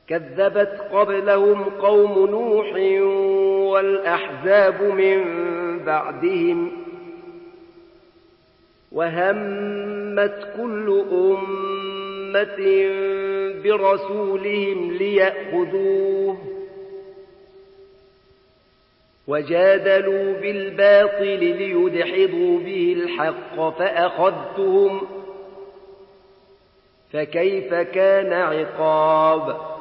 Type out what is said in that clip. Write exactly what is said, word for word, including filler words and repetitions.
كذبت قبلهم قوم نوح والأحزاب من بعدهم وهمت كل أمة برسولهم ليأخذوه وجادلوا بالباطل ليدحضوا به الحق فأخذتهم فكيف كان عقاب